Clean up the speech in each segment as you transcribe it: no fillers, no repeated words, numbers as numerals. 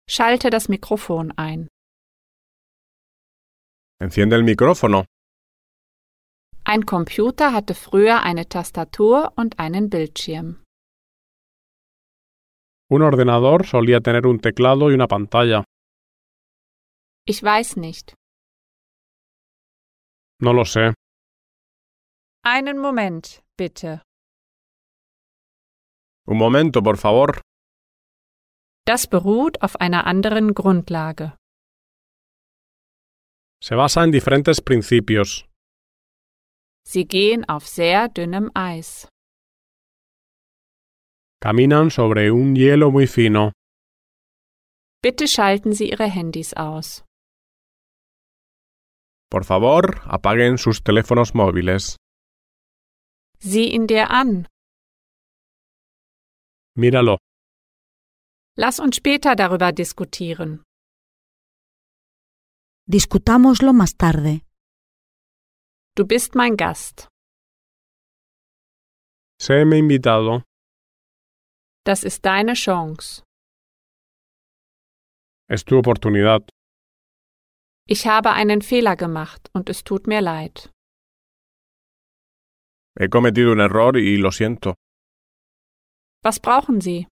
Schalte das Mikrofon ein. Enciende el micrófono. Ein Computer hatte früher eine Tastatur und einen Bildschirm. Un ordenador solía tener un teclado y una pantalla. Ich weiß nicht. No lo sé. Einen Moment, bitte. Un momento, por favor. Das beruht auf einer anderen Grundlage. Se basa en diferentes principios. Sie gehen auf sehr dünnem Eis. Caminan sobre un hielo muy fino. Bitte schalten Sie Ihre Handys aus. Por favor, apaguen sus teléfonos móviles. Sieh ihn dir an. Míralo. Lass uns später darüber diskutieren. Discutámoslo más tarde. Du bist mein Gast. Séme invitado. Das ist deine Chance. Es tu oportunidad. Ich habe einen Fehler gemacht und es tut mir leid. He cometido un error y lo siento. Was brauchen Sie?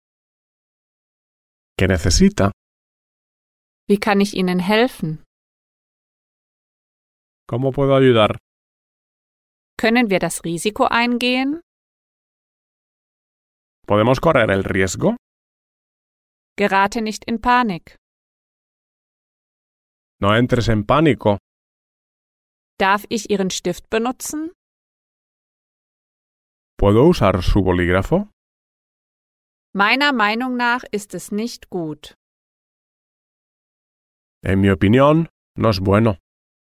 ¿Qué necesita? Wie kann ich Ihnen helfen? ¿Cómo puedo ayudar? Können wir das Risiko eingehen? ¿Podemos correr el riesgo? Gerate nicht in Panik. No entres en pánico. Darf ich Ihren Stift benutzen? ¿Puedo usar su bolígrafo? Meiner Meinung nach ist es nicht gut. En mi opinión, no es bueno.